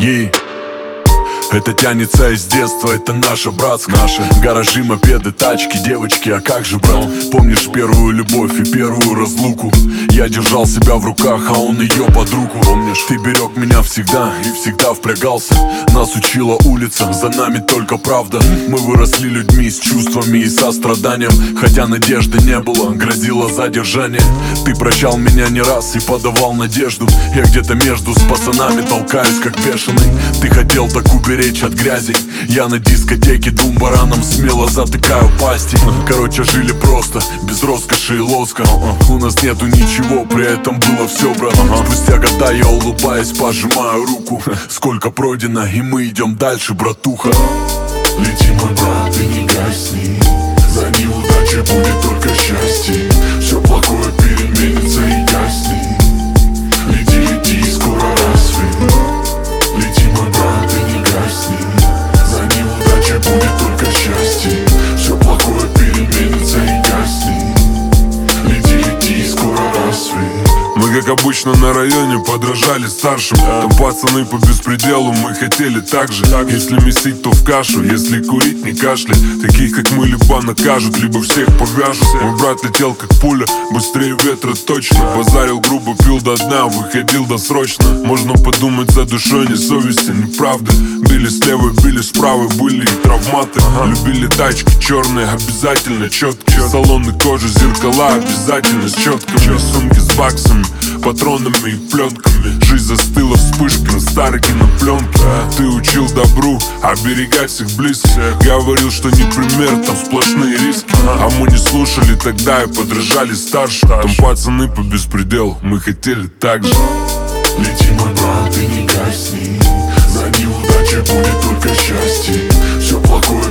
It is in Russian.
Ей. Это тянется из детства, это наша братская. Наши гаражи, мопеды, тачки, девочки, а как же, брат? Помнишь первую любовь и первую разлуку? Я держал себя в руках, а он ее под руку. Помнишь, ты берег меня всегда и всегда впрягался. Нас учила улица, за нами только правда. Мы выросли людьми с чувствами и состраданием. Хотя надежды не было, грозило задержание. Ты прощал меня не раз и подавал надежду. Я где-то между с пацанами толкаюсь как бешеный. Ты хотел так уберечь от грязи. Я на дискотеке двум баранам смело затыкаю пасти. Короче, жили просто, без роскоши и лоска. У нас нету ничего, при этом было все, брат. Спустя года я улыбаюсь, пожимаю руку. Сколько пройдено, и мы идем дальше, братуха. Лети, мой брат, и не гасни. За неудачей будет только счастье. Все плохое переменится и гаснет. Лети, лети, скоро рассвет. Лети, мой брат, и не гасни. За неудачей будет только счастье. Все плохое переменится и гаснет. Лети, лети, скоро рассвет. Мы, как обычно, на районе подражали старшим. Там пацаны по беспределу, мы хотели так же. Если месить, то в кашу, если курить, не кашлять. Таких, как мы, либо накажут, либо всех повяжут. Мой брат летел, как пуля, быстрее ветра точно. Базарил грубо, пил до дна, выходил досрочно. Можно подумать, за душой ни совести, ни правды. Били слева, били справа, были и травматы. Любили тачки черные, обязательно четкие. Салоны кожи, зеркала, обязательно с четками. Сумки с баксами, патронами и пленками. Жизнь застыла вспышкой на старой кинопленке. Ты учил добру, оберегать всех близких. Говорил, что не пример, там сплошные риски. А мы не слушали тогда и подражали старшим. Там пацаны по беспределу, мы хотели так же. Лети, мой брат, и не гасни. За неудачей будет только счастье. Все плохое